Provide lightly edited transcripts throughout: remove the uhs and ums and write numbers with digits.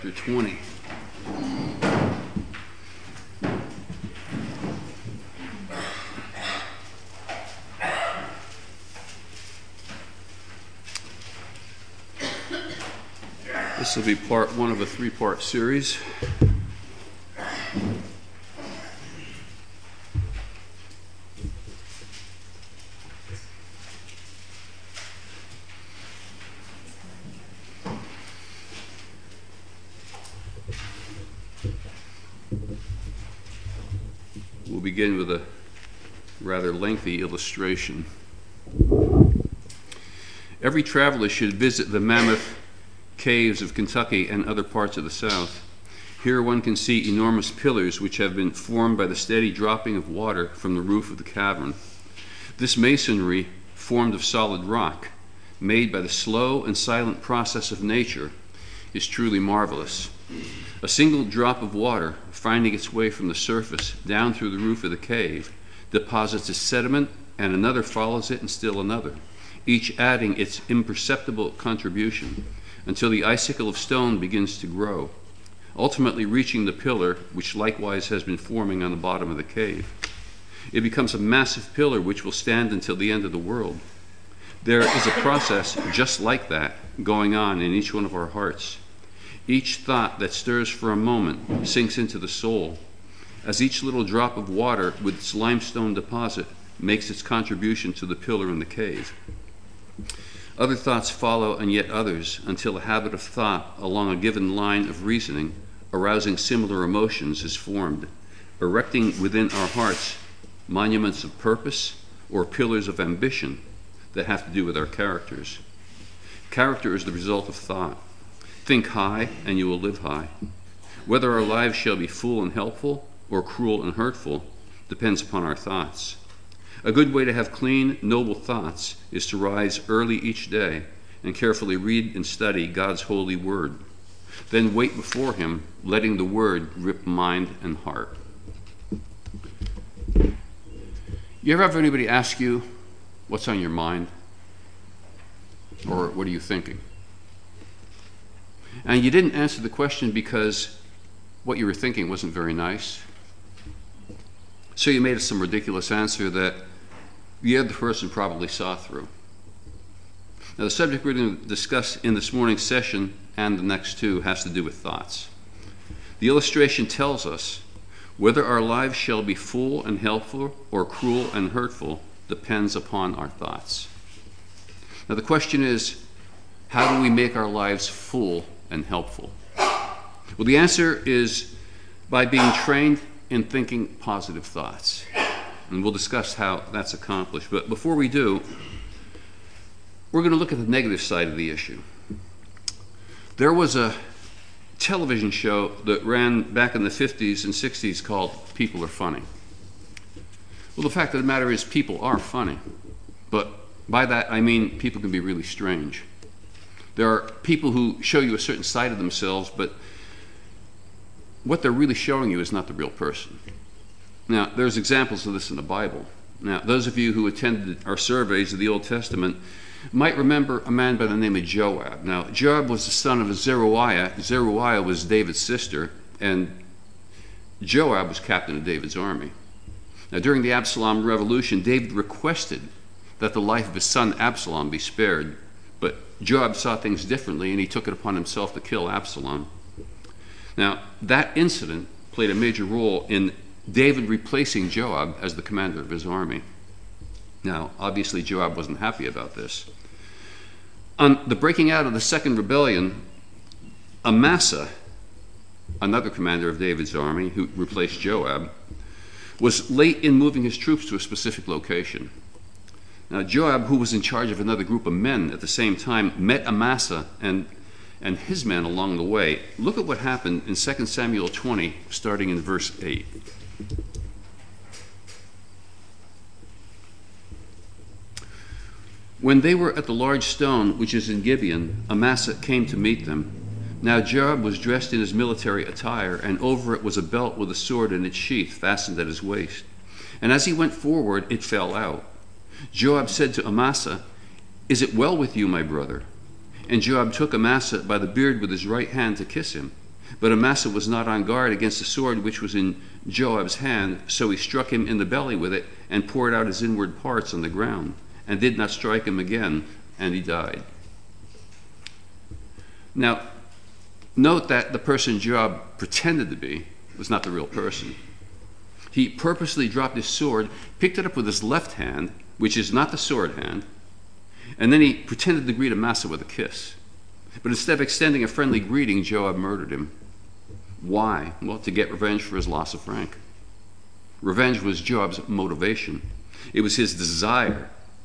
Chapter 20. This will be part one of a three-part series. We'll begin with a rather lengthy illustration. Every traveler should visit the Mammoth Caves of Kentucky and other parts of the South. Here one can see enormous pillars which have been formed by the steady dropping of water from the roof of the cavern. This masonry, formed of solid rock, made by the slow and silent process of nature, is truly marvelous. A single drop of water, finding its way from the surface down through the roof of the cave, deposits a sediment, and another follows it, and still another, each adding its imperceptible contribution, until the icicle of stone begins to grow, ultimately reaching the pillar which likewise has been forming on the bottom of the cave. It becomes a massive pillar which will stand until the end of the world. There is a process just like that going on in each one of our hearts. Each thought that stirs for a moment sinks into the soul, as each little drop of water with its limestone deposit makes its contribution to the pillar in the cave. Other thoughts follow, and yet others, until a habit of thought along a given line of reasoning, arousing similar emotions, is formed, erecting within our hearts monuments of purpose or pillars of ambition that have to do with our characters. Character is the result of thought. Think high, and you will live high. Whether our lives shall be full and helpful or cruel and hurtful depends upon our thoughts. A good way to have clean, noble thoughts is to rise early each day and carefully read and study God's holy word. Then wait before Him, letting the word grip mind and heart. You ever have anybody ask you, what's on your mind? Or what are you thinking? And you didn't answer the question because what you were thinking wasn't very nice. So you made some ridiculous answer that the other person probably saw through. Now, the subject we're going to discuss in this morning's session and the next two has to do with thoughts. The illustration tells us whether our lives shall be full and helpful or cruel and hurtful depends upon our thoughts. Now, the question is, how do we make our lives full and helpful? Well, the answer is by being trained in thinking positive thoughts. And we'll discuss how that's accomplished. But before we do, we're going to look at the negative side of the issue. There was a television show that ran back in the 50s and 60s called People Are Funny. Well, the fact of the matter is people are funny. But by that I mean people can be really strange. There are people who show you a certain side of themselves, but what they're really showing you is not the real person. Now, there's examples of this in the Bible. Now, those of you who attended our surveys of the Old Testament might remember a man by the name of Joab. Now, Joab was the son of Zeruiah. Zeruiah was David's sister, and Joab was captain of David's army. Now, during the Absalom revolution, David requested that the life of his son Absalom be spared, but Joab saw things differently, and he took it upon himself to kill Absalom. Now, that incident played a major role in David replacing Joab as the commander of his army. Now, obviously, Joab wasn't happy about this. On the breaking out of the second rebellion, Amasa, another commander of David's army who replaced Joab, was late in moving his troops to a specific location. Now, Joab, who was in charge of another group of men at the same time, met Amasa and his men along the way. Look at what happened in 2 Samuel 20, starting in verse 8. When they were at the large stone which is in Gibeon, Amasa came to meet them. Now Joab was dressed in his military attire, and over it was a belt with a sword in its sheath fastened at his waist. And as he went forward, it fell out. Joab said to Amasa, "Is it well with you, my brother?" And Joab took Amasa by the beard with his right hand to kiss him. But Amasa was not on guard against the sword which was in Joab's hand, so he struck him in the belly with it and poured out his inward parts on the ground, and did not strike him again, and he died. Now, note that the person Joab pretended to be was not the real person. He purposely dropped his sword, picked it up with his left hand, which is not the sword hand, and then he pretended to greet Amasa with a kiss. But instead of extending a friendly greeting, Joab murdered him. Why? Well, to get revenge for his loss of rank. Revenge was Joab's motivation. It was his desire,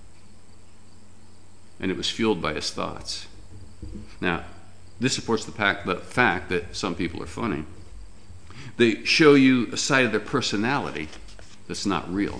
and it was fueled by his thoughts. Now, this supports the fact that some people are funny. They show you a side of their personality that's not real.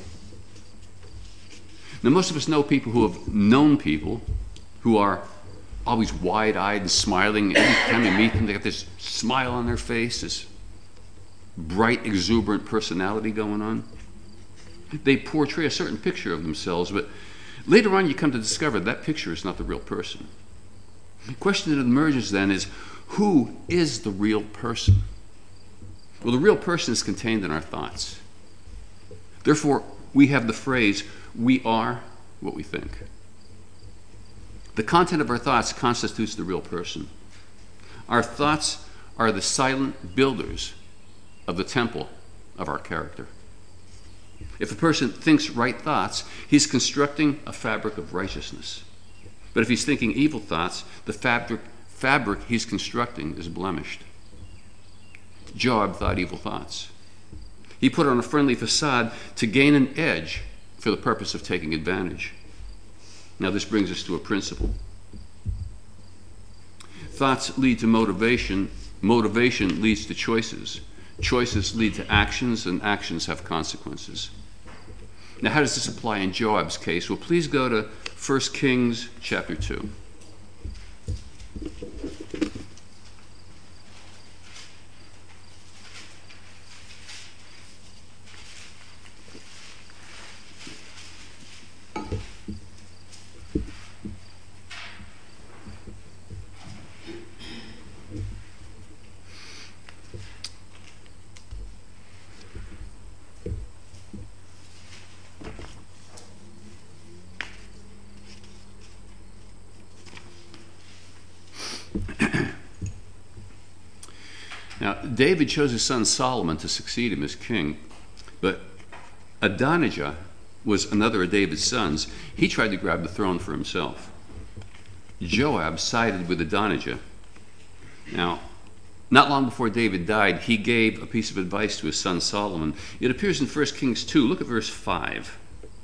Now, most of us know people who have known people who are always wide-eyed and smiling. Every time you meet them, they got this smile on their face, this bright, exuberant personality going on. They portray a certain picture of themselves, but later on you come to discover that picture is not the real person. The question that emerges then is, who is the real person? Well, the real person is contained in our thoughts. Therefore, we have the phrase, we are what we think. The content of our thoughts constitutes the real person. Our thoughts are the silent builders of the temple of our character. If a person thinks right thoughts, he's constructing a fabric of righteousness. But if he's thinking evil thoughts, the fabric he's constructing is blemished. Joab thought evil thoughts. He put on a friendly facade to gain an edge for the purpose of taking advantage. Now this brings us to a principle. Thoughts lead to motivation. Motivation leads to choices. Choices lead to actions, and actions have consequences. Now how does this apply in Joab's case? Well, please go to 1 Kings chapter 2. Now, David chose his son Solomon to succeed him as king, but Adonijah was another of David's sons. He tried to grab the throne for himself. Joab sided with Adonijah. Now, not long before David died, he gave a piece of advice to his son Solomon. It appears in 1 Kings 2. Look at verse 5.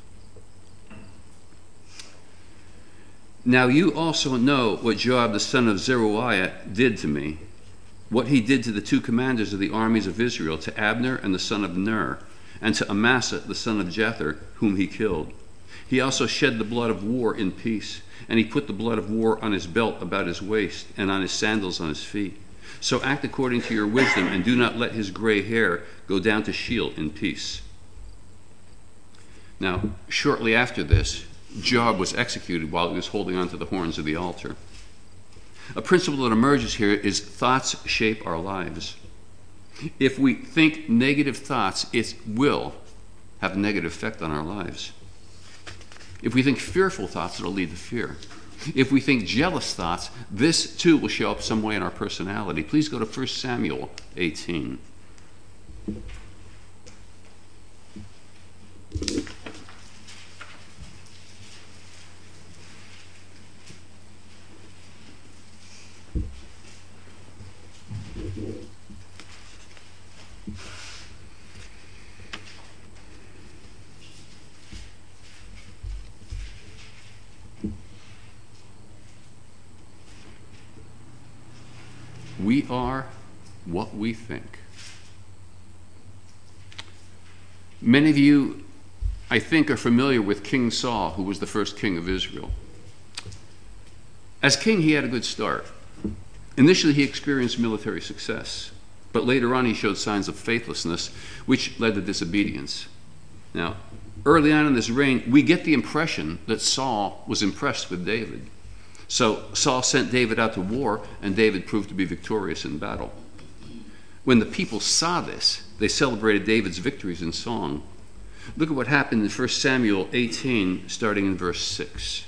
Now you also know what Joab the son of Zeruiah did to me, what he did to the two commanders of the armies of Israel, to Abner and the son of Ner, and to Amasa the son of Jether, whom he killed. He also shed the blood of war in peace, and he put the blood of war on his belt about his waist, and on his sandals on his feet. So act according to your wisdom, and do not let his gray hair go down to Sheol in peace. Now, shortly after this, Joab was executed while he was holding onto the horns of the altar. A principle that emerges here is thoughts shape our lives. If we think negative thoughts, it will have a negative effect on our lives. If we think fearful thoughts, it'll lead to fear. If we think jealous thoughts, this too will show up some way in our personality. Please go to 1 Samuel 18. We are what we think. Many of you, I think, are familiar with King Saul, who was the first king of Israel. As king, he had a good start. Initially, he experienced military success, but later on he showed signs of faithlessness, which led to disobedience. Now, early on in this reign, we get the impression that Saul was impressed with David. So Saul sent David out to war, and David proved to be victorious in battle. When the people saw this, they celebrated David's victories in song. Look at what happened in 1 Samuel 18, starting in verse 6.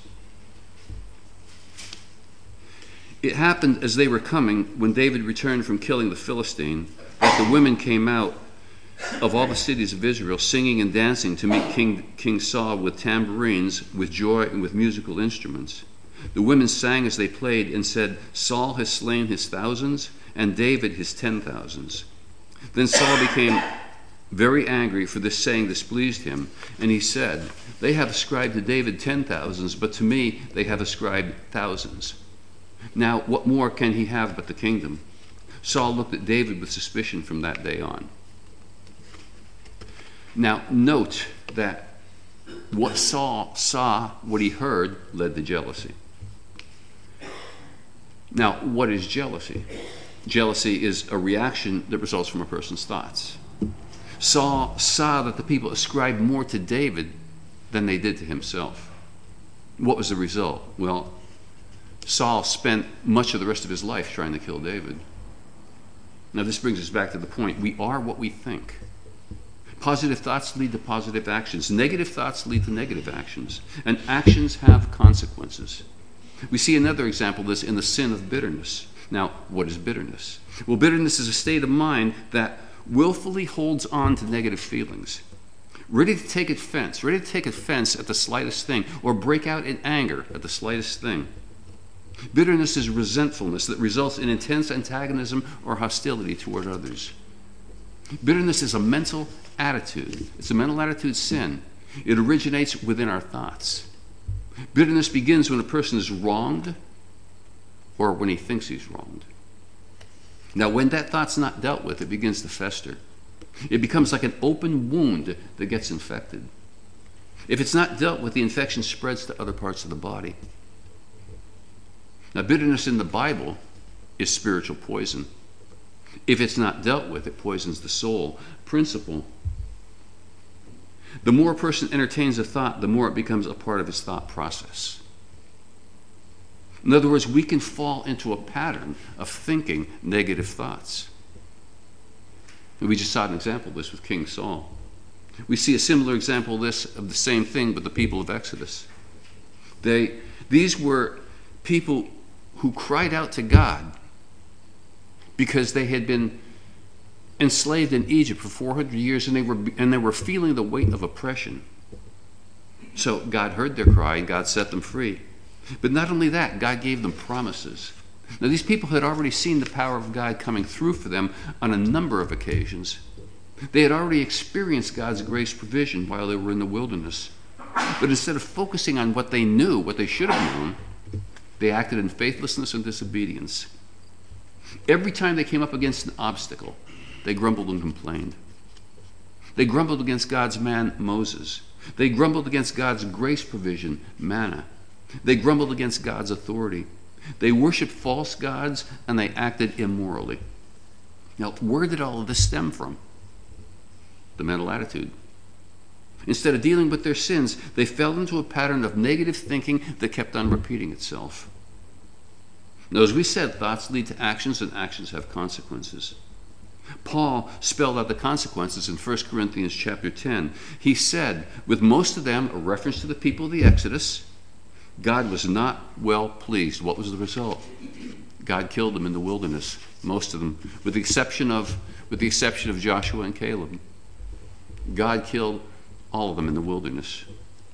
It happened as they were coming, when David returned from killing the Philistine, that the women came out of all the cities of Israel, singing and dancing to meet King Saul with tambourines, with joy, and with musical instruments. The women sang as they played and said, "Saul has slain his thousands, and David his 10,000s." Then Saul became very angry, for this saying displeased him, and he said, "They have ascribed to David 10,000s, but to me they have ascribed thousands. Now what more can he have but the kingdom?" Saul looked at David with suspicion from that day on. Now note that what Saul saw, what he heard, led to jealousy. Now, what is jealousy? Jealousy is a reaction that results from a person's thoughts. Saul saw that the people ascribed more to David than they did to himself. What was the result? Well, Saul spent much of the rest of his life trying to kill David. Now, this brings us back to the point. We are what we think. Positive thoughts lead to positive actions. Negative thoughts lead to negative actions. And actions have consequences. We see another example of this in the sin of bitterness. Now, what is bitterness? Well, bitterness is a state of mind that willfully holds on to negative feelings, ready to take offense at the slightest thing, or break out in anger at the slightest thing. Bitterness is resentfulness that results in intense antagonism or hostility toward others. Bitterness is a mental attitude. It's a mental attitude sin. It originates within our thoughts. Bitterness begins when a person is wronged or when he thinks he's wronged. Now, when that thought's not dealt with, it begins to fester. It becomes like an open wound that gets infected. If it's not dealt with, the infection spreads to other parts of the body. Now, bitterness in the Bible is spiritual poison. If it's not dealt with, it poisons the soul. Principle: the more a person entertains a thought, the more it becomes a part of his thought process. In other words, we can fall into a pattern of thinking negative thoughts. And we just saw an example of this with King Saul. We see a similar example of this, of the same thing with the people of Exodus. These were people who cried out to God because they had been enslaved in Egypt for 400 years, and they were feeling the weight of oppression. So God heard their cry, and God set them free. But not only that, God gave them promises. Now, these people had already seen the power of God coming through for them on a number of occasions. They had already experienced God's grace provision while they were in the wilderness. But instead of focusing on what they knew, what they should have known, they acted in faithlessness and disobedience. Every time they came up against an obstacle, they grumbled and complained. They grumbled against God's man, Moses. They grumbled against God's grace provision, manna. They grumbled against God's authority. They worshiped false gods, and they acted immorally. Now, where did all of this stem from? The mental attitude. Instead of dealing with their sins, they fell into a pattern of negative thinking that kept on repeating itself. Now, as we said, thoughts lead to actions, and actions have consequences. Paul spelled out the consequences in 1 Corinthians chapter 10. He said, with most of them, a reference to the people of the Exodus, God was not well pleased. What was the result? God killed them in the wilderness, most of them, with the exception of Joshua and Caleb. God killed all of them in the wilderness.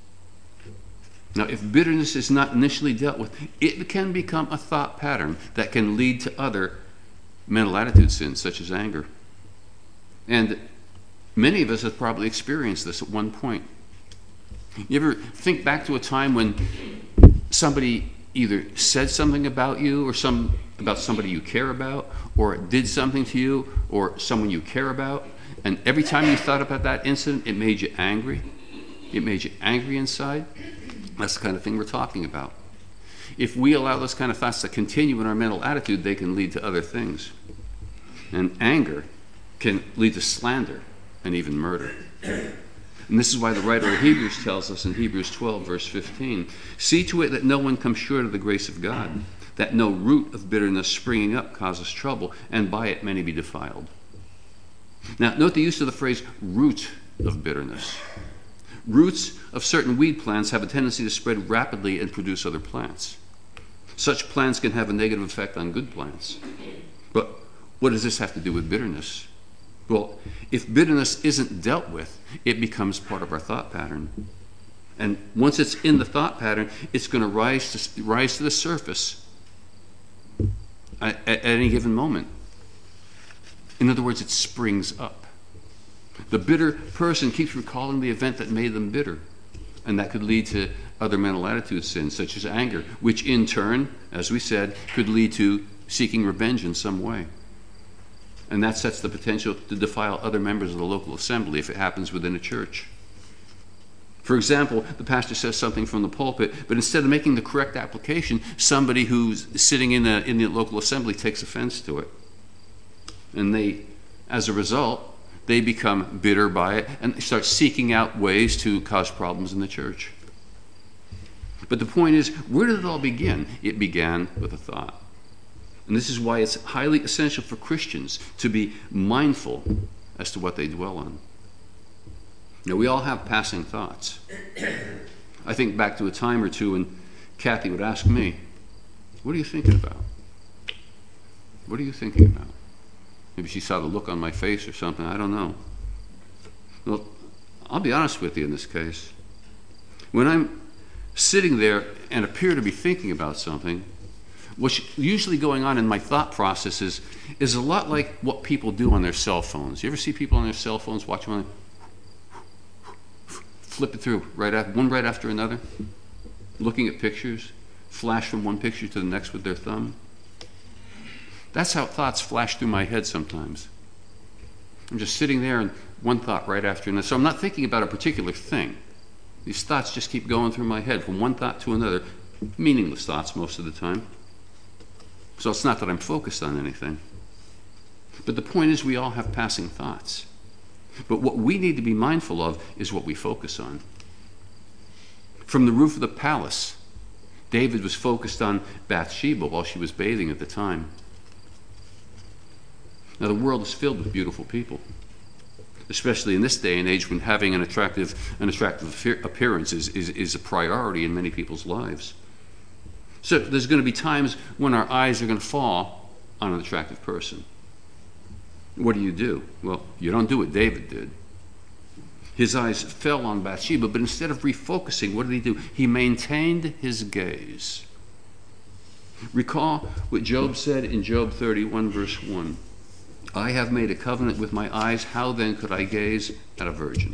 Now, if bitterness is not initially dealt with, it can become a thought pattern that can lead to other mental attitude sins, such as anger. And many of us have probably experienced this at one point. You ever think back to a time when somebody either said something about you, or about somebody you care about, or did something to you, or someone you care about, and every time you thought about that incident, it made you angry? It made you angry inside? That's the kind of thing we're talking about. If we allow those kind of thoughts to continue in our mental attitude, they can lead to other things. And anger can lead to slander and even murder. And this is why the writer of Hebrews tells us in Hebrews 12, verse 15, see to it that no one comes short of the grace of God, that no root of bitterness springing up causes trouble, and by it many be defiled. Now, note the use of the phrase root of bitterness. Roots of certain weed plants have a tendency to spread rapidly and produce other plants. Such plants can have a negative effect on good plants. But what does this have to do with bitterness? Well, if bitterness isn't dealt with, it becomes part of our thought pattern. And once it's in the thought pattern, it's going to rise to the surface at any given moment. In other words, it springs up. The bitter person keeps recalling the event that made them bitter, and that could lead to other mental attitude sins, such as anger, which in turn, as we said, could lead to seeking revenge in some way. And that sets the potential to defile other members of the local assembly if it happens within a church. For example, the pastor says something from the pulpit, but instead of making the correct application, somebody who's sitting in the local assembly takes offense to it. And they, as a result, they become bitter by it and start seeking out ways to cause problems in the church. But the point is, where did it all begin? It began with a thought. And this is why it's highly essential for Christians to be mindful as to what they dwell on. Now, we all have passing thoughts. I think back to a time or two when Kathy would ask me, "What are you thinking about? What are you thinking about?" Maybe she saw the look on my face or something. I don't know. Well, I'll be honest with you in this case. When I'm sitting there and appear to be thinking about something, what's usually going on in my thought processes is a lot like what people do on their cell phones. You ever see people on their cell phones watching one, flip it through one right after another, looking at pictures, flash from one picture to the next with their thumb? That's how thoughts flash through my head sometimes. I'm just sitting there and one thought right after another. So I'm not thinking about a particular thing. These thoughts just keep going through my head from one thought to another, meaningless thoughts most of the time. So it's not that I'm focused on anything. But the point is, we all have passing thoughts. But what we need to be mindful of is what we focus on. From the roof of the palace, David was focused on Bathsheba while she was bathing at the time. Now, the world is filled with beautiful people, especially in this day and age when having an attractive appearance is a priority in many people's lives. So there's going to be times when our eyes are going to fall on an attractive person. What do? Well, you don't do what David did. His eyes fell on Bathsheba, but instead of refocusing, what did he do? He maintained his gaze. Recall what Job said in Job 31, verse 1. "I have made a covenant with my eyes. How then could I gaze at a virgin?"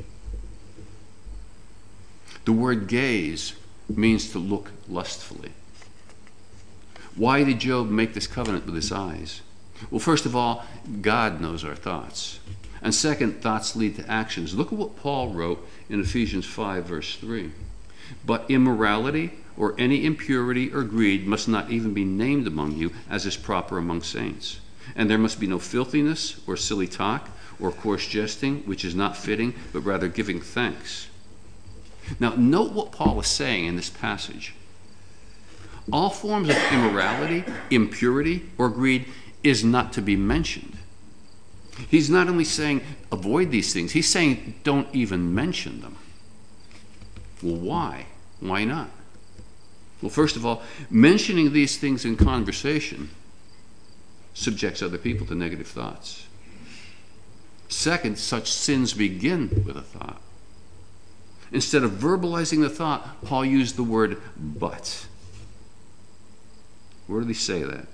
The word gaze means to look lustfully. Why did Job make this covenant with his eyes? Well, first of all, God knows our thoughts. And second, thoughts lead to actions. Look at what Paul wrote in Ephesians 5, verse 3. "But immorality or any impurity or greed must not even be named among you, as is proper among saints. And there must be no filthiness or silly talk or coarse jesting, which is not fitting, but rather giving thanks." Now, note what Paul is saying in this passage. All forms of immorality, impurity, or greed is not to be mentioned. He's not only saying avoid these things, he's saying don't even mention them. Well, why? Why not? Well, first of all, mentioning these things in conversation subjects other people to negative thoughts. Second, such sins begin with a thought. Instead of verbalizing the thought, Paul used the word but. Where did he say that?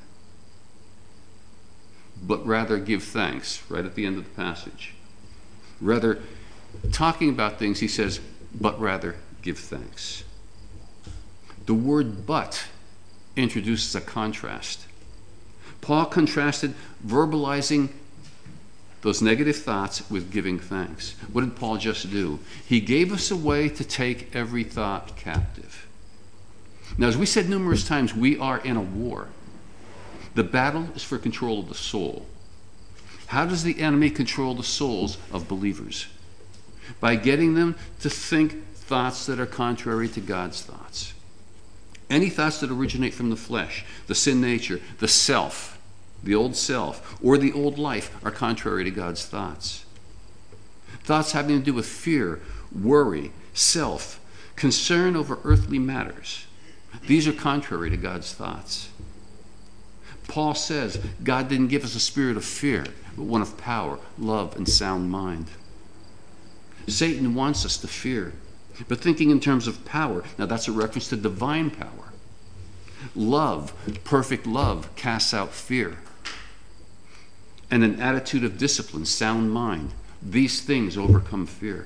But rather give thanks, right at the end of the passage. Rather, talking about things, he says, but rather give thanks. The word but introduces a contrast. Paul contrasted verbalizing those negative thoughts with giving thanks. What did Paul just do? He gave us a way to take every thought captive. Now, as we said numerous times, we are in a war. The battle is for control of the soul. How does the enemy control the souls of believers? By getting them to think thoughts that are contrary to God's thoughts. Any thoughts that originate from the flesh, the sin nature, the self, the old self, or the old life are contrary to God's thoughts. Thoughts having to do with fear, worry, self, concern over earthly matters. These are contrary to God's thoughts. Paul says God didn't give us a spirit of fear, but one of power, love, and sound mind. Satan wants us to fear, but thinking in terms of power, now that's a reference to divine power. Love, perfect love, casts out fear. And an attitude of discipline, sound mind, these things overcome fear.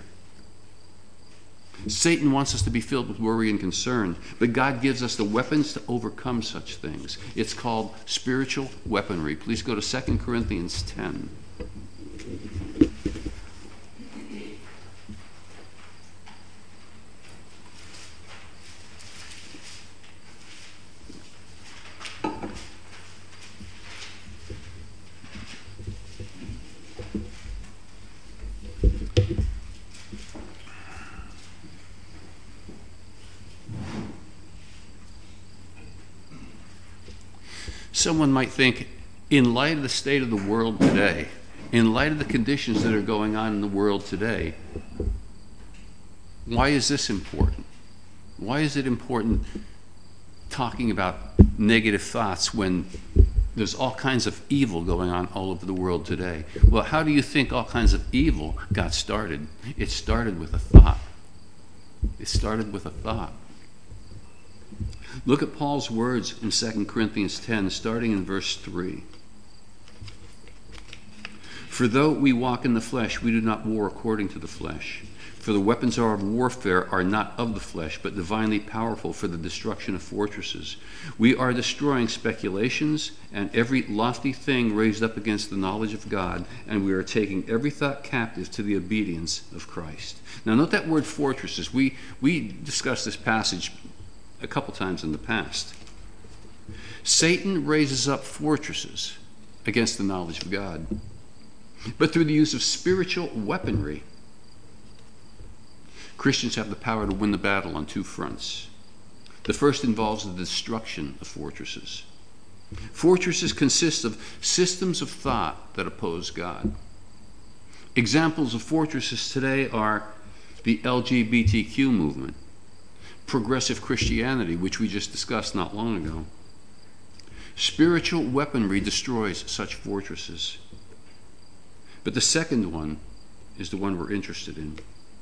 Satan wants us to be filled with worry and concern, but God gives us the weapons to overcome such things. It's called spiritual weaponry. Please go to 2 Corinthians 10. Someone might think, in light of the state of the world today, in light of the conditions that are going on in the world today, why is this important? Why is it important talking about negative thoughts when there's all kinds of evil going on all over the world today? Well, how do you think all kinds of evil got started? It started with a thought. It started with a thought. Look at Paul's words in 2 Corinthians 10, starting in verse 3. For though we walk in the flesh, we do not war according to the flesh. For the weapons of our warfare are not of the flesh, but divinely powerful for the destruction of fortresses. We are destroying speculations and every lofty thing raised up against the knowledge of God, and we are taking every thought captive to the obedience of Christ. Now note that word fortresses. We discussed this passage a couple times in the past. Satan raises up fortresses against the knowledge of God, but through the use of spiritual weaponry, Christians have the power to win the battle on two fronts. The first involves the destruction of fortresses. Fortresses consist of systems of thought that oppose God. Examples of fortresses today are the LGBTQ movement, progressive Christianity, which we just discussed not long ago. Spiritual weaponry destroys such fortresses. But the second one is the one we're interested in.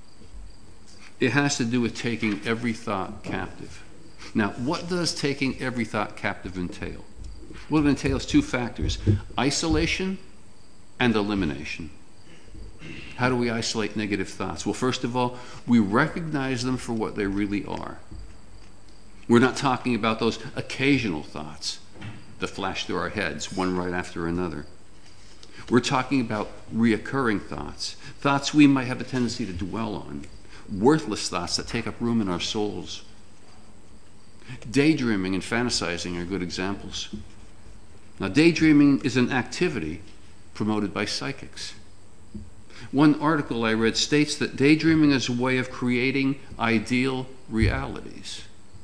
It has to do with taking every thought captive. Now, what does taking every thought captive entail? Well, it entails two factors: isolation and elimination. How do we isolate negative thoughts? Well, first of all, we recognize them for what they really are. We're not talking about those occasional thoughts that flash through our heads, one right after another. We're talking about reoccurring thoughts, thoughts we might have a tendency to dwell on, worthless thoughts that take up room in our souls. Daydreaming and fantasizing are good examples. Now, daydreaming is an activity promoted by psychics. One article I read states that daydreaming is a way of creating ideal realities.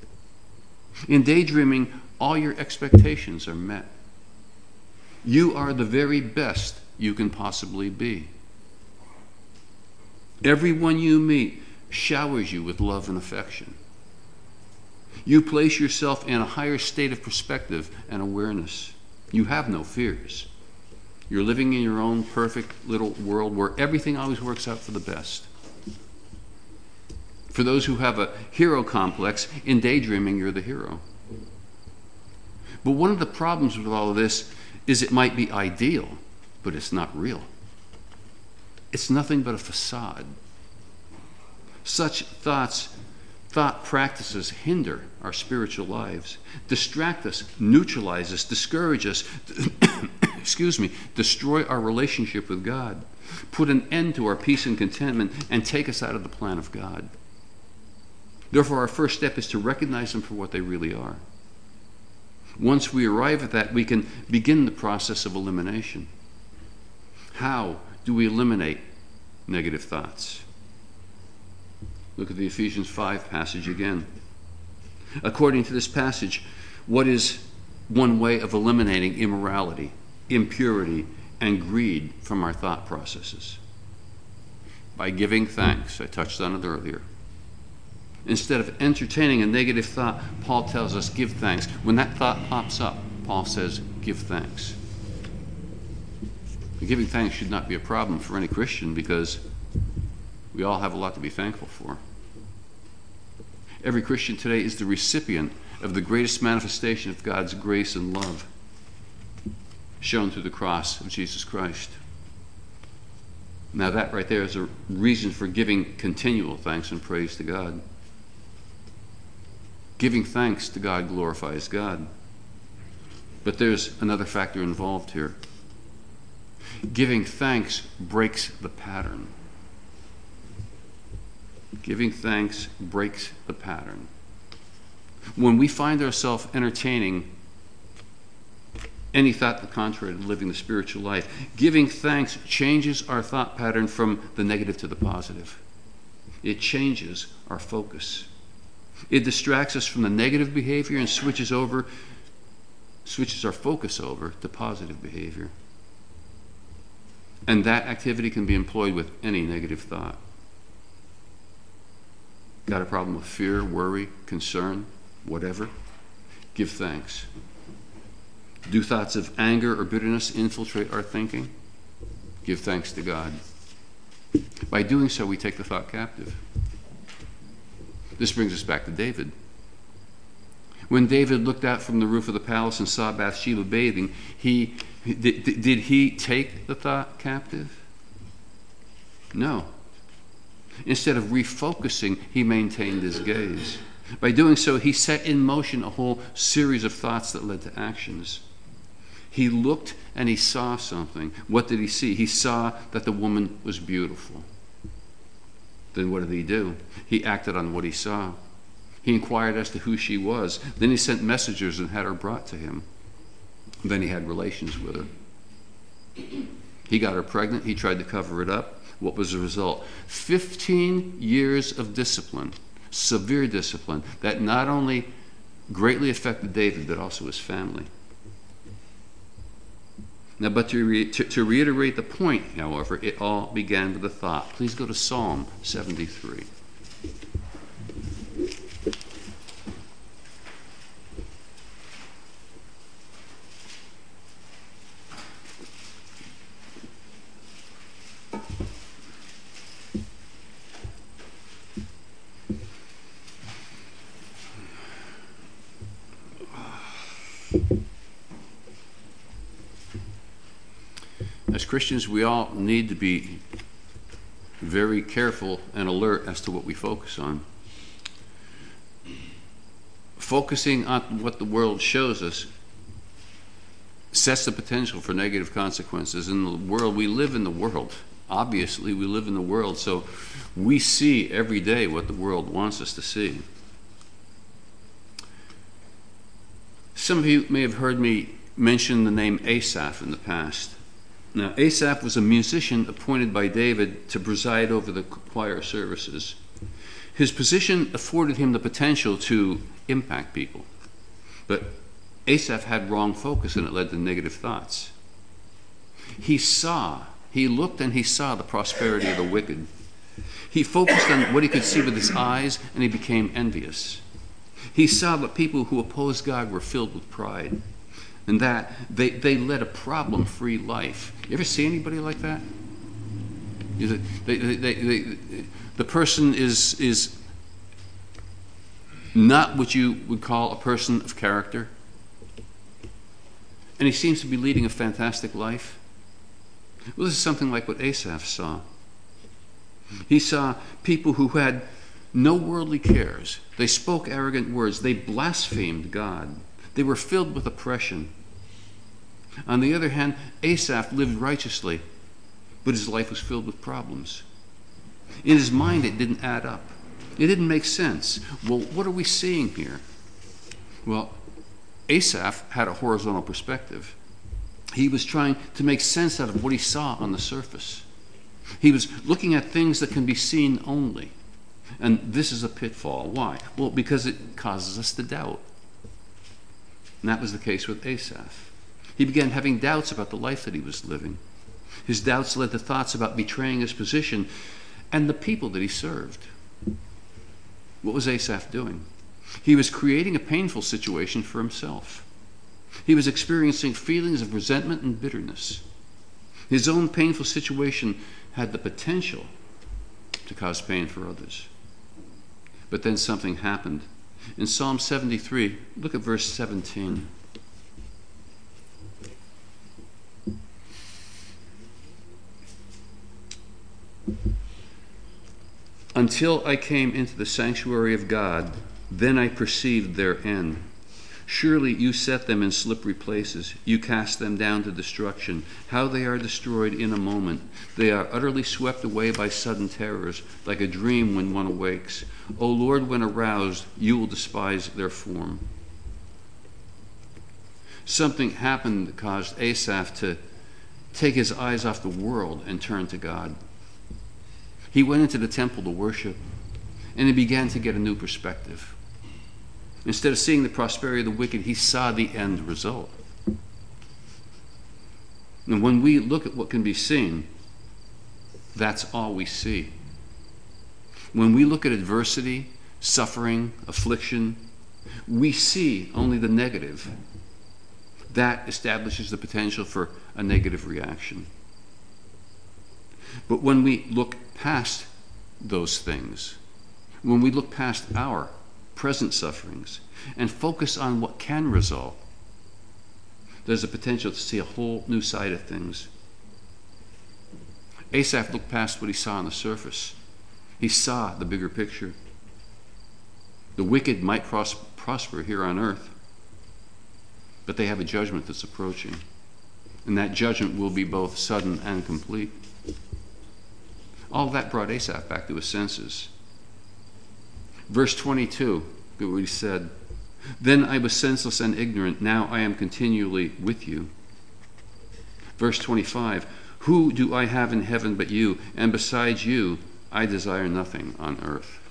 In daydreaming, all your expectations are met. You are the very best you can possibly be. Everyone you meet showers you with love and affection. You place yourself in a higher state of perspective and awareness. You have no fears. You're living in your own perfect little world where everything always works out for the best. For those who have a hero complex, in daydreaming, you're the hero. But one of the problems with all of this is it might be ideal, but it's not real. It's nothing but a facade. Such thought practices hinder our spiritual lives, distract us, neutralize us, discourage us, destroy our relationship with God, put an end to our peace and contentment, and take us out of the plan of God. Therefore, our first step is to recognize them for what they really are. Once we arrive at that, we can begin the process of elimination. How do we eliminate negative thoughts? Look at the Ephesians 5 passage again. According to this passage, what is one way of eliminating immorality? impurity, and greed from our thought processes. By giving thanks, I touched on it earlier. Instead of entertaining a negative thought, Paul tells us, give thanks. When that thought pops up, Paul says, give thanks. Giving thanks should not be a problem for any Christian because we all have a lot to be thankful for. Every Christian today is the recipient of the greatest manifestation of God's grace and love shown through the cross of Jesus Christ. Now that right there is a reason for giving continual thanks and praise to God. Giving thanks to God glorifies God. But there's another factor involved here. Giving thanks breaks the pattern. Giving thanks breaks the pattern. When we find ourselves entertaining any thought the contrary to living the spiritual life, giving thanks changes our thought pattern from the negative to the positive. It changes our focus. It distracts us from the negative behavior and switches our focus over to positive behavior. And that activity can be employed with any negative thought. Got a problem with fear, worry, concern, whatever? Give thanks. Do thoughts of anger or bitterness infiltrate our thinking? Give thanks to God. By doing so, we take the thought captive. This brings us back to David. When David looked out from the roof of the palace and saw Bathsheba bathing, did he take the thought captive? No. Instead of refocusing, he maintained his gaze. By doing so, he set in motion a whole series of thoughts that led to actions. He looked and he saw something. What did he see? He saw that the woman was beautiful. Then what did he do? He acted on what he saw. He inquired as to who she was. Then he sent messengers and had her brought to him. Then he had relations with her. He got her pregnant. He tried to cover it up. What was the result? 15 years of discipline, severe discipline, that not only greatly affected David, but also his family. Now, but to reiterate the point, however, it all began with a thought. Please go to Psalm 73. As Christians, we all need to be very careful and alert as to what we focus on. Focusing on what the world shows us sets the potential for negative consequences. In the world, we live in the world. Obviously, we live in the world, so we see every day what the world wants us to see. Some of you may have heard me mention the name Asaph in the past. Now, Asaph was a musician appointed by David to preside over the choir services. His position afforded him the potential to impact people. But Asaph had wrong focus, and it led to negative thoughts. He looked and he saw the prosperity of the wicked. He focused on what he could see with his eyes, and he became envious. He saw that people who opposed God were filled with pride, and that they led a problem-free life. You ever see anybody like that? The person is not what you would call a person of character, and he seems to be leading a fantastic life. Well, this is something like what Asaph saw. He saw people who had no worldly cares. They spoke arrogant words. They blasphemed God. They were filled with oppression. On the other hand, Asaph lived righteously, but his life was filled with problems. In his mind, it didn't add up. It didn't make sense. Well, what are we seeing here? Well, Asaph had a horizontal perspective. He was trying to make sense out of what he saw on the surface. He was looking at things that can be seen only. And this is a pitfall. Why? Well, because it causes us to doubt. And that was the case with Asaph. He began having doubts about the life that he was living. His doubts led to thoughts about betraying his position and the people that he served. What was Asaph doing? He was creating a painful situation for himself. He was experiencing feelings of resentment and bitterness. His own painful situation had the potential to cause pain for others. But then something happened. In Psalm 73, look at verse 17. Until I came into the sanctuary of God, then I perceived their end. Surely you set them in slippery places. You cast them down to destruction. How they are destroyed in a moment. They are utterly swept away by sudden terrors, like a dream when one awakes. O Lord, when aroused, you will despise their form. Something happened that caused Asaph to take his eyes off the world and turn to God. He went into the temple to worship, and he began to get a new perspective. Instead of seeing the prosperity of the wicked, he saw the end result. And when we look at what can be seen, that's all we see. When we look at adversity, suffering, affliction, we see only the negative. That establishes the potential for a negative reaction. But when we look past those things, when we look past our present sufferings and focus on what can result, there's a potential to see a whole new side of things. Asaph looked past what he saw on the surface. He saw the bigger picture. The wicked might prosper here on earth, but they have a judgment that's approaching, and that judgment will be both sudden and complete. All that brought Asaph back to his senses. Verse 22, look at what he said. Then I was senseless and ignorant. Now I am continually with you. Verse 25, who do I have in heaven but you? And besides you, I desire nothing on earth.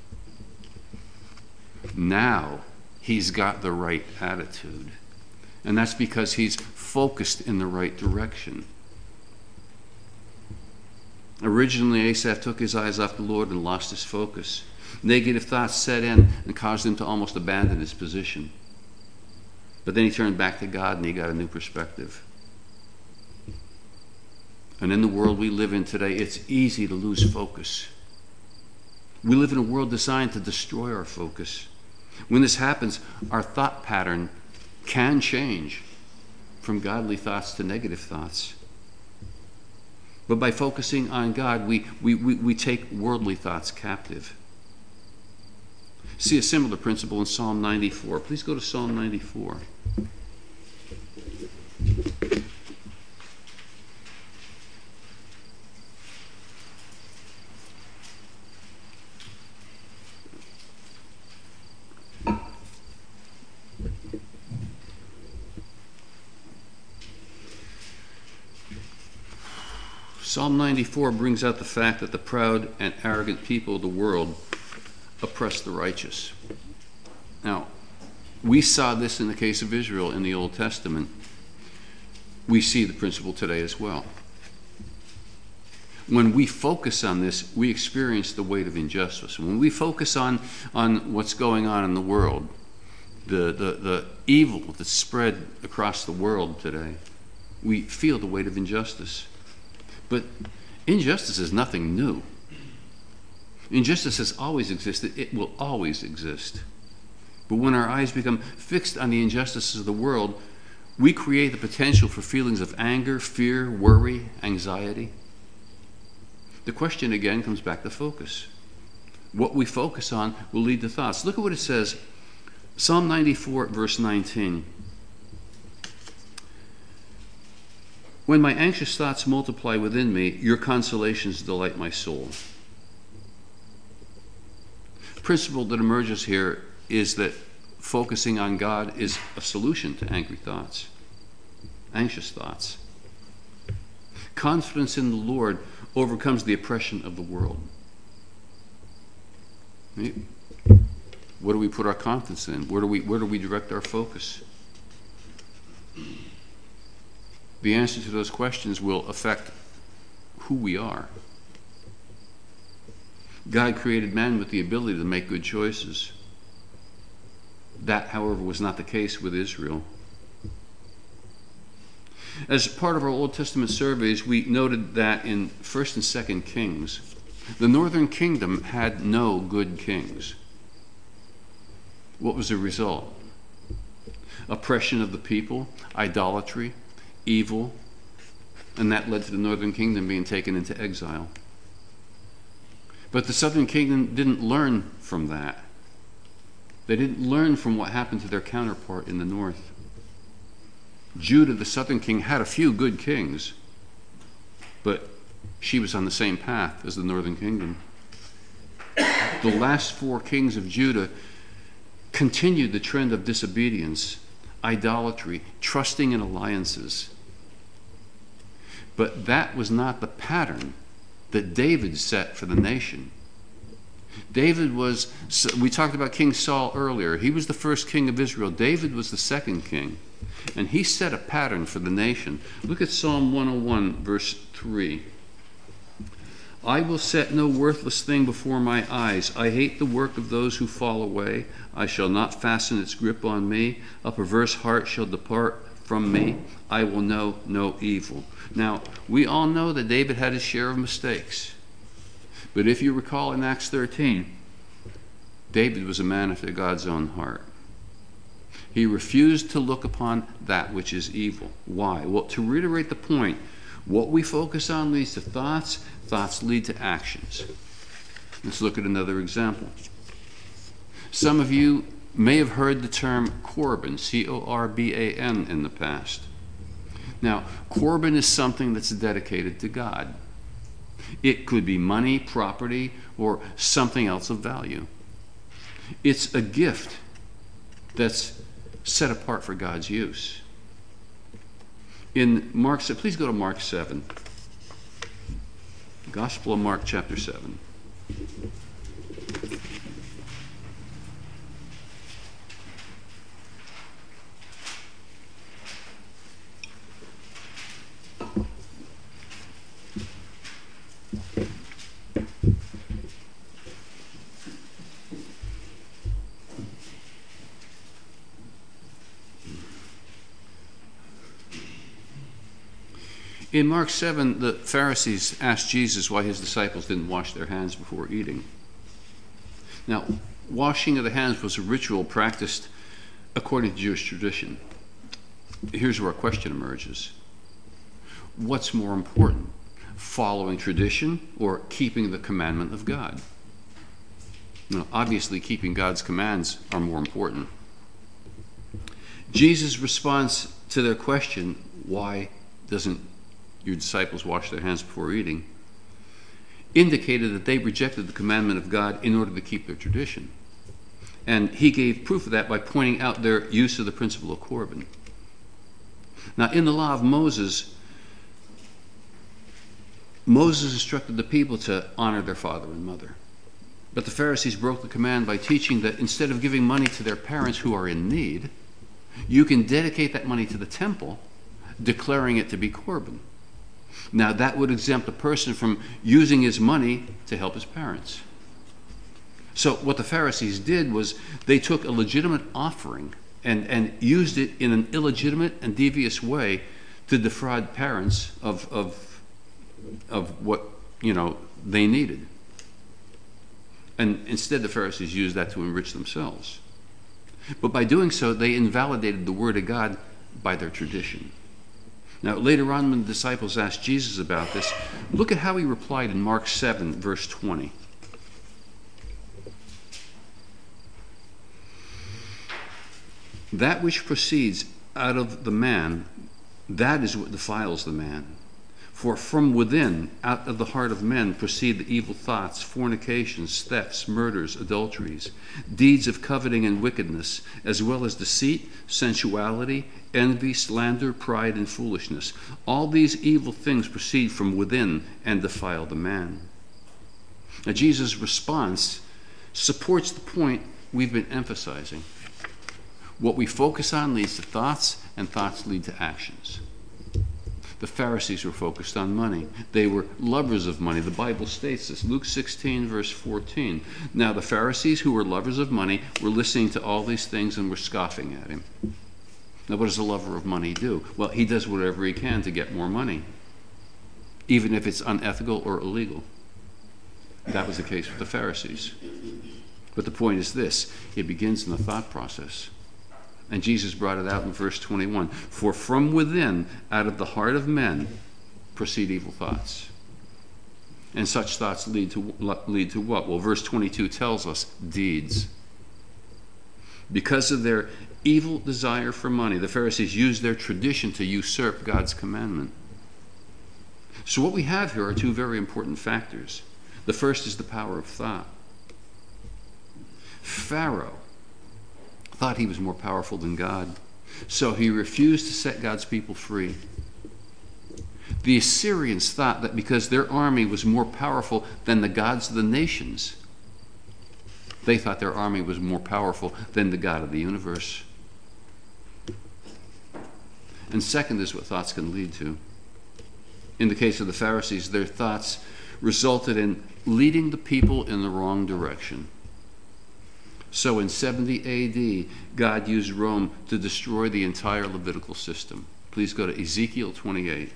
Now he's got the right attitude. And that's because he's focused in the right direction. Originally, Asaph took his eyes off the Lord and lost his focus. Negative thoughts set in and caused him to almost abandon his position. But then he turned back to God and he got a new perspective. And in the world we live in today, it's easy to lose focus. We live in a world designed to destroy our focus. When this happens, our thought pattern can change from godly thoughts to negative thoughts. But by focusing on God, we take worldly thoughts captive. See a similar principle in Psalm 94. Please go to Psalm 94. Psalm 94 brings out the fact that the proud and arrogant people of the world oppress the righteous. Now, we saw this in the case of Israel in the Old Testament. We see the principle today as well. When we focus on this, we experience the weight of injustice. When we focus on what's going on in the world, the evil that's spread across the world today, we feel the weight of injustice. But injustice is nothing new. Injustice has always existed. It will always exist. But when our eyes become fixed on the injustices of the world, we create the potential for feelings of anger, fear, worry, anxiety. The question again comes back to focus. What we focus on will lead to thoughts. Look at what it says. Psalm 94, verse 19. When my anxious thoughts multiply within me, your consolations delight my soul. The principle that emerges here is that focusing on God is a solution to angry thoughts, anxious thoughts. Confidence in the Lord overcomes the oppression of the world. What do we put our confidence in? Where do we direct our focus? the answer to those questions will affect who we are. God created man with the ability to make good choices. That, however, was not the case with Israel. As part of our Old Testament surveys, we noted that in 1st and 2nd Kings, the northern kingdom had no good kings. What was the result? Oppression of the people, idolatry, evil, and that led to the northern kingdom being taken into exile. But the southern kingdom didn't learn from that. They didn't learn from what happened to their counterpart in the north. Judah, the southern king, had a few good kings, but she was on the same path as the northern kingdom. The last 4 kings of Judah continued the trend of disobedience, idolatry, trusting in alliances. But that was not the pattern that David set for the nation. David was, we talked about King Saul earlier. He was the first king of Israel. David was the second king. And he set a pattern for the nation. Look at Psalm 101, verse 3. I will set no worthless thing before my eyes. I hate the work of those who fall away. I shall not fasten its grip on me. A perverse heart shall depart from me. I will know no evil. Now, we all know that David had his share of mistakes. But if you recall in Acts 13, David was a man after God's own heart. He refused to look upon that which is evil. Why? Well, to reiterate the point, what we focus on leads to thoughts, thoughts lead to actions. Let's look at another example. Some of you may have heard the term Corban, C-O-R-B-A-N, in the past. Now, Corban is something that's dedicated to God. It could be money, property, or something else of value. It's a gift that's set apart for God's use. In Mark, please go to Mark 7. Gospel of Mark, chapter 7. In Mark 7, the Pharisees asked Jesus why his disciples didn't wash their hands before eating. Now, washing of the hands was a ritual practiced according to Jewish tradition. Here's where a question emerges. What's more important, following tradition or keeping the commandment of God? Now, obviously, keeping God's commands are more important. Jesus' response to their question, why doesn't your disciples wash their hands before eating, indicated that they rejected the commandment of God in order to keep their tradition. And he gave proof of that by pointing out their use of the principle of Corban. Now, in the law of Moses, Moses instructed the people to honor their father and mother. But the Pharisees broke the command by teaching that instead of giving money to their parents who are in need, you can dedicate that money to the temple, declaring it to be Corban. Now, that would exempt a person from using his money to help his parents. So what the Pharisees did was they took a legitimate offering and used it in an illegitimate and devious way to defraud parents of what, they needed. And instead, the Pharisees used that to enrich themselves. But by doing so, they invalidated the Word of God by their tradition. Now, later on, when the disciples asked Jesus about this, look at how he replied in Mark 7, verse 20. That which proceeds out of the man, that is what defiles the man. For from within, out of the heart of men, proceed the evil thoughts, fornications, thefts, murders, adulteries, deeds of coveting and wickedness, as well as deceit, sensuality, envy, slander, pride, and foolishness. All these evil things proceed from within and defile the man. Now, Jesus' response supports the point we've been emphasizing. What we focus on leads to thoughts, and thoughts lead to actions. The Pharisees were focused on money. They were lovers of money. The Bible states this, Luke 16, verse 14. Now the Pharisees, who were lovers of money, were listening to all these things and were scoffing at him. Now what does a lover of money do? Well, he does whatever he can to get more money, even if it's unethical or illegal. That was the case with the Pharisees. But the point is this, it begins in the thought process. And Jesus brought it out in verse 21. For from within, out of the heart of men, proceed evil thoughts. And such thoughts lead to what? Well, verse 22 tells us deeds. Because of their evil desire for money, the Pharisees used their tradition to usurp God's commandment. So what we have here are two very important factors. The first is the power of thought. Pharaoh thought he was more powerful than God, so he refused to set God's people free. The Assyrians thought that because their army was more powerful than the gods of the nations, they thought their army was more powerful than the God of the universe. And second is what thoughts can lead to. In the case of the Pharisees, their thoughts resulted in leading the people in the wrong direction. So in 70 A.D., God used Rome to destroy the entire Levitical system. Please go to Ezekiel 28.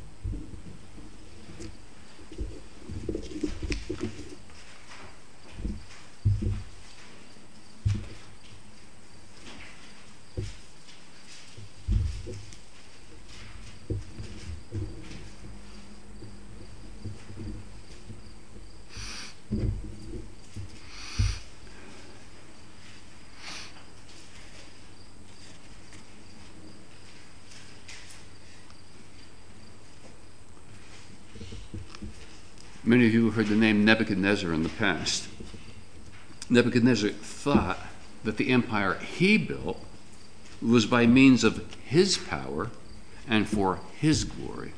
Many of you have heard the name Nebuchadnezzar in the past. Nebuchadnezzar thought that the empire he built was by means of his power and for his glory.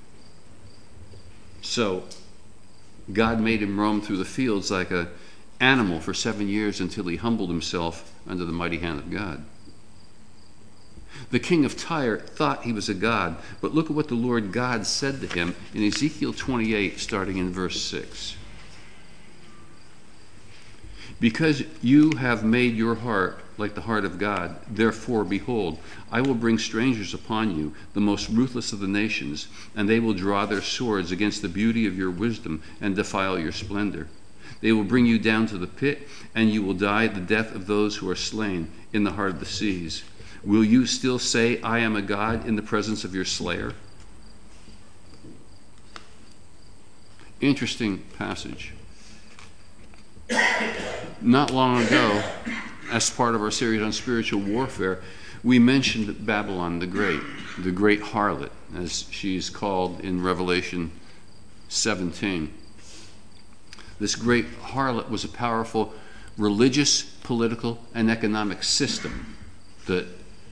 So God made him roam through the fields like an animal for 7 years until he humbled himself under the mighty hand of God. The king of Tyre thought he was a god, but look at what the Lord God said to him in Ezekiel 28, starting in verse 6. Because you have made your heart like the heart of God, therefore, behold, I will bring strangers upon you, the most ruthless of the nations, and they will draw their swords against the beauty of your wisdom and defile your splendor. They will bring you down to the pit, and you will die the death of those who are slain in the heart of the seas. Will you still say, I am a god in the presence of your slayer? Interesting passage. Not long ago, as part of our series on spiritual warfare, we mentioned Babylon the great harlot, as she's called in Revelation 17. This great harlot was a powerful religious, political, and economic system that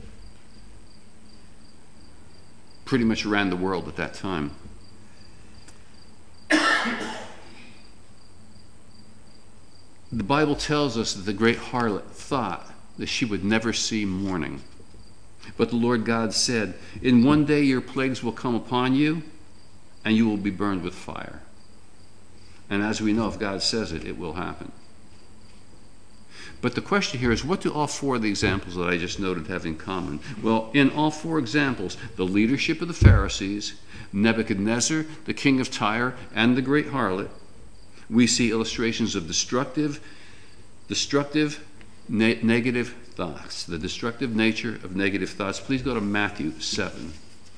pretty much ran the world at that time. The Bible tells us that the great harlot thought that she would never see morning. But the Lord God said, in one day your plagues will come upon you, and you will be burned with fire. And as we know, if God says it, it will happen. But the question here is, what do all four of the examples that I just noted have in common? Well, in all four examples, the leadership of the Pharisees, Nebuchadnezzar, the king of Tyre, and the great harlot, we see illustrations of destructive, negative thoughts, the destructive nature of negative thoughts. Please go to Matthew 7.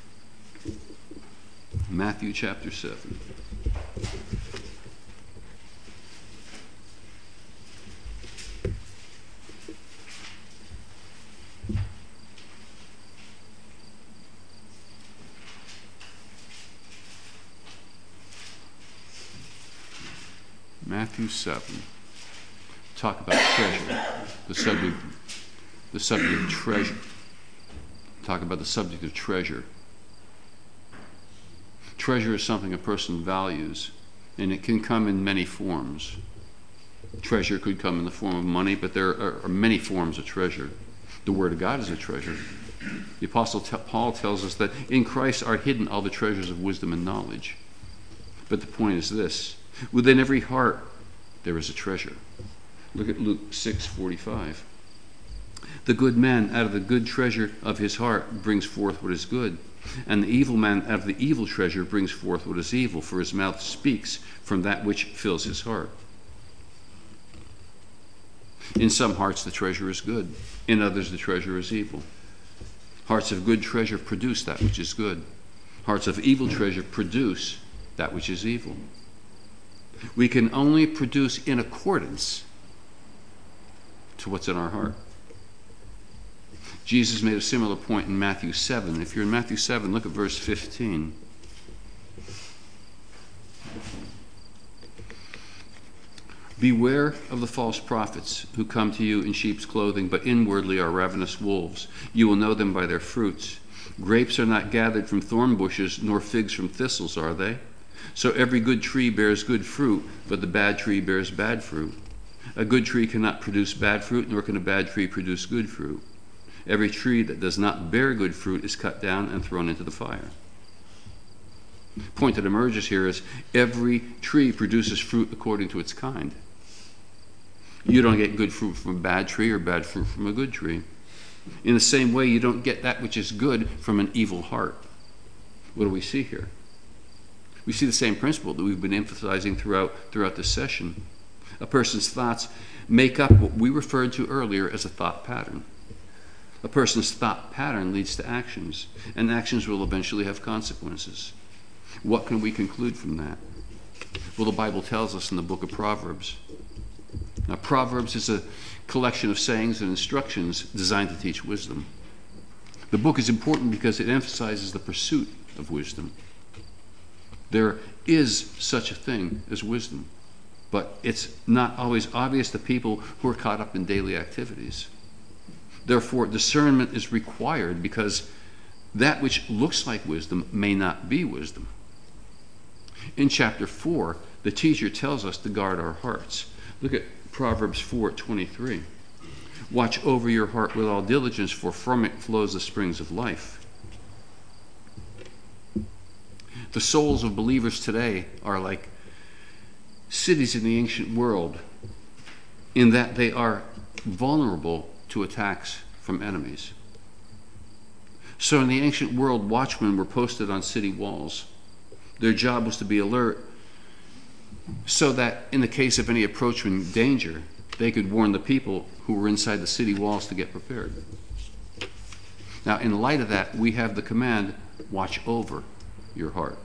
Matthew chapter 7. Matthew 7. Talk about treasure. The subject of treasure. Talk about the subject of treasure. Treasure is something a person values, and it can come in many forms. Treasure could come in the form of money, but there are many forms of treasure. The Word of God is a treasure. The Apostle Paul tells us that in Christ are hidden all the treasures of wisdom and knowledge. But the point is this: within every heart there is a treasure. Look at Luke 6:45. The good man out of the good treasure of his heart brings forth what is good, and the evil man out of the evil treasure brings forth what is evil, for his mouth speaks from that which fills his heart. In some hearts the treasure is good, in others the treasure is evil. Hearts of good treasure produce that which is good. Hearts of evil treasure produce that which is evil. We can only produce in accordance to what's in our heart. Jesus made a similar point in Matthew 7. If you're in Matthew 7, look at verse 15. Beware of the false prophets who come to you in sheep's clothing, but inwardly are ravenous wolves. You will know them by their fruits. Grapes are not gathered from thorn bushes, nor figs from thistles, are they? So every good tree bears good fruit, but the bad tree bears bad fruit. A good tree cannot produce bad fruit, nor can a bad tree produce good fruit. Every tree that does not bear good fruit is cut down and thrown into the fire. The point that emerges here is every tree produces fruit according to its kind. You don't get good fruit from a bad tree or bad fruit from a good tree. In the same way, you don't get that which is good from an evil heart. What do we see here? We see the same principle that we've been emphasizing throughout this session. A person's thoughts make up what we referred to earlier as a thought pattern. A person's thought pattern leads to actions, and actions will eventually have consequences. What can we conclude from that? Well, the Bible tells us in the book of Proverbs. Now, Proverbs is a collection of sayings and instructions designed to teach wisdom. The book is important because it emphasizes the pursuit of wisdom. There is such a thing as wisdom, but it's not always obvious to people who are caught up in daily activities. Therefore, discernment is required because that which looks like wisdom may not be wisdom. In chapter 4, the teacher tells us to guard our hearts. Look at Proverbs 4:23. Watch over your heart with all diligence, for from it flows the springs of life. The souls of believers today are like cities in the ancient world in that they are vulnerable to attacks from enemies. So in the ancient world, watchmen were posted on city walls. Their job was to be alert so that in the case of any approaching danger, they could warn the people who were inside the city walls to get prepared. Now, in light of that, we have the command, watch over your heart.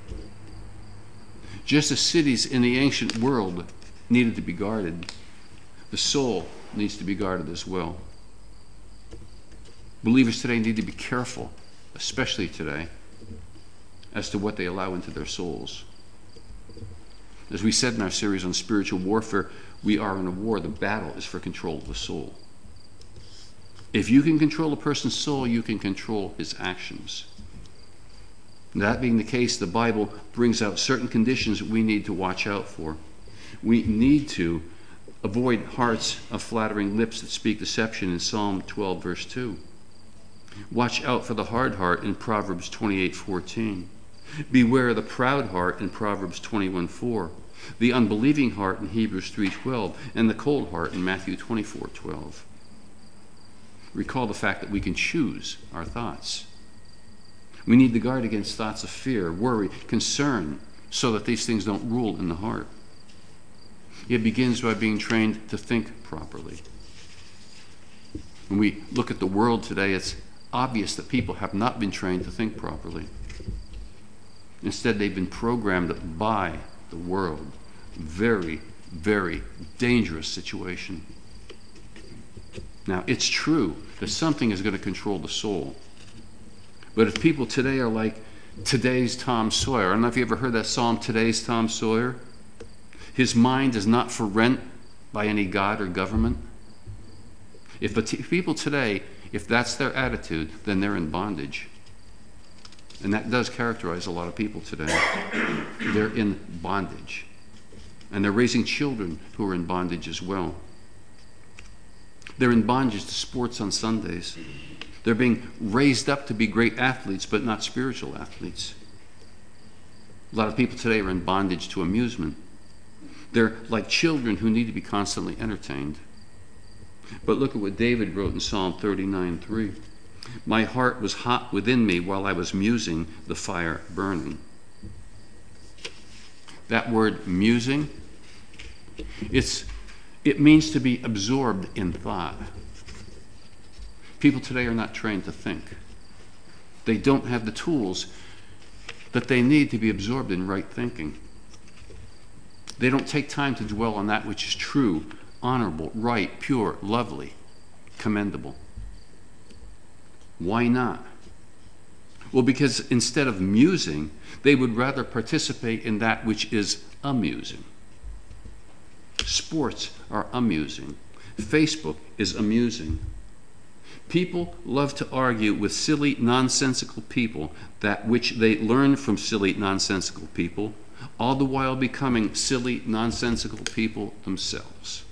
Just as cities in the ancient world needed to be guarded, the soul needs to be guarded as well. Believers today need to be careful, especially today, as to what they allow into their souls. As we said in our series on spiritual warfare, we are in a war. The battle is for control of the soul. If you can control a person's soul, you can control his actions. That being the case, the Bible brings out certain conditions that we need to watch out for. We need to avoid hearts of flattering lips that speak deception in Psalm 12, verse 2. Watch out for the hard heart in Proverbs 28:14. Beware the proud heart in Proverbs 21:4. The unbelieving heart in Hebrews 3:12, and the cold heart in Matthew 24:12. Recall the fact that we can choose our thoughts. We need to guard against thoughts of fear, worry, concern, so that these things don't rule in the heart. It begins by being trained to think properly. When we look at the world today, it's obvious that people have not been trained to think properly. Instead, they've been programmed by the world. Very, very dangerous situation. Now, it's true that something is going to control the soul. But if people today are like today's Tom Sawyer, I don't know if you ever heard that song, Today's Tom Sawyer. His mind is not for rent by any god or government. If people today, if that's their attitude, then they're in bondage. And that does characterize a lot of people today. They're in bondage. And they're raising children who are in bondage as well. They're in bondage to sports on Sundays. They're being raised up to be great athletes, but not spiritual athletes. A lot of people today are in bondage to amusement. They're like children who need to be constantly entertained. But look at what David wrote in Psalm 39:3. My heart was hot within me while I was musing, the fire burning. That word musing, it means to be absorbed in thought. People today are not trained to think. They don't have the tools that they need to be absorbed in right thinking. They don't take time to dwell on that which is true, honorable, right, pure, lovely, commendable. Why not? Well, because instead of musing, they would rather participate in that which is amusing. Sports are amusing. Facebook is amusing. People love to argue with silly, nonsensical people that which they learn from silly, nonsensical people, all the while becoming silly, nonsensical people themselves.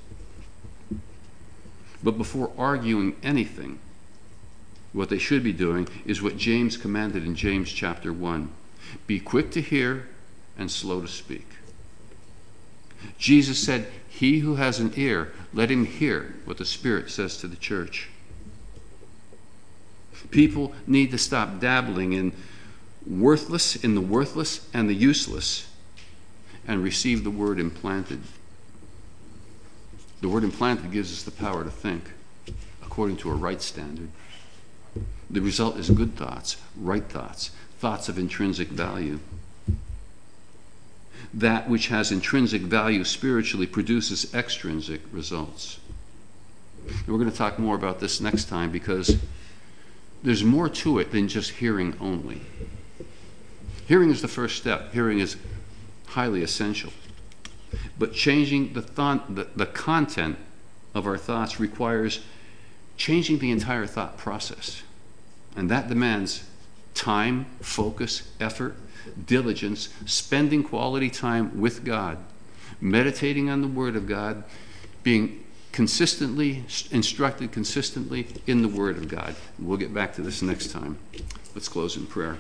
But before arguing anything, what they should be doing is what James commanded in James chapter 1. Be quick to hear and slow to speak. Jesus said, he who has an ear, let him hear what the Spirit says to the church. People need to stop dabbling in the worthless and the useless, and receive the word implanted. The word implanted gives us the power to think according to a right standard. The result is good thoughts, right thoughts, thoughts of intrinsic value. That which has intrinsic value spiritually produces extrinsic results. And we're going to talk more about this next time, because there's more to it than just hearing only. Hearing is the first step. Hearing is highly essential. But changing the content of our thoughts requires changing the entire thought process. And that demands time, focus, effort, diligence, spending quality time with God, meditating on the Word of God, being consistently instructed consistently in the Word of God. We'll get back to this next time. Let's close in prayer.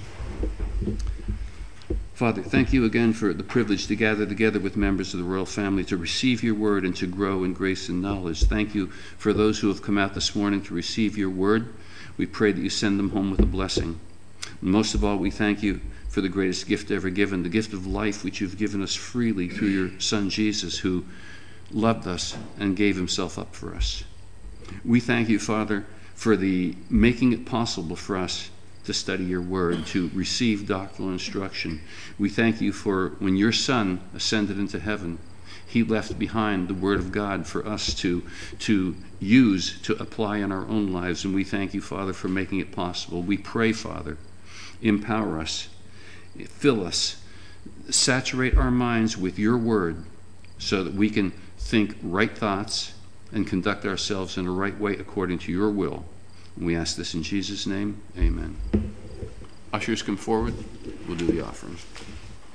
Father, thank you again for the privilege to gather together with members of the royal family to receive your word and to grow in grace and knowledge. Thank you for those who have come out this morning to receive your word. We pray that you send them home with a blessing. And most of all, we thank you for the greatest gift ever given, the gift of life which you've given us freely through your Son Jesus, who loved us and gave himself up for us. We thank you, Father, for the making it possible for us to study your word, to receive doctrinal instruction. We thank you for when your Son ascended into heaven, he left behind the word of God for us to use, to apply in our own lives. And we thank you, Father, for making it possible. We pray, Father, empower us, fill us, saturate our minds with your word so that we can think right thoughts and conduct ourselves in a right way according to your will. We ask this in Jesus' name. Amen. Ushers, come forward. We'll do the offering.